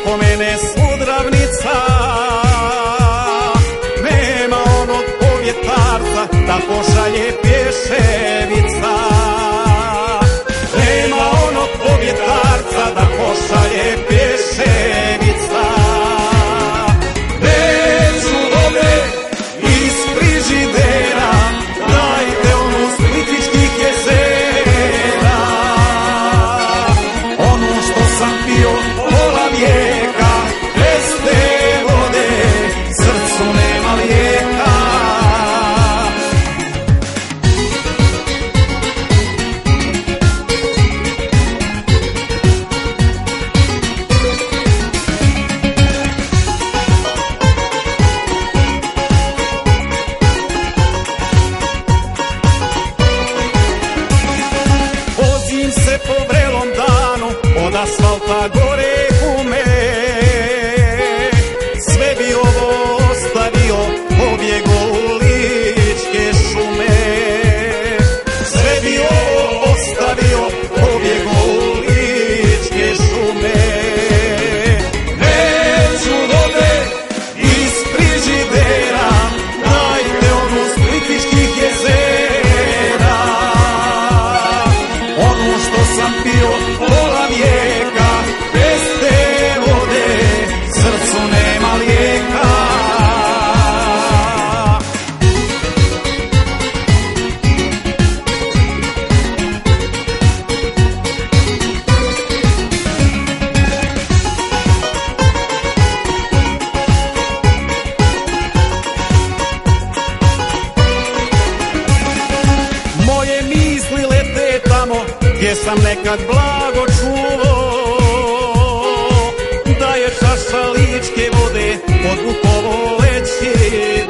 uspomene svud ravnica. Nema onog povjetarca da pošalje pješevica. Nema onog povjetarca da pošalje pješevica. Neću vode iz frižidera, dajte onu s Plitvičkih jezera. Ono što sam pio pola vijeka, bez te vode srcu nema lijeka. Vozim se po vrelom danu, od asfalta gore gume. Sve bi ovo ostavio, pobjego u Ličke šume. Sve bi ovo ostavio, pobjego u Ličke šume. Neću vode iz frižidera, dajte onu s Plitvičkih jezera. Ono što sam pio pola vijeka, bez te vode srcu nema lijeka. Moje misli lete tamo gdje sam nekad blago čuo, da je čaša ličke vode od Vukovo leći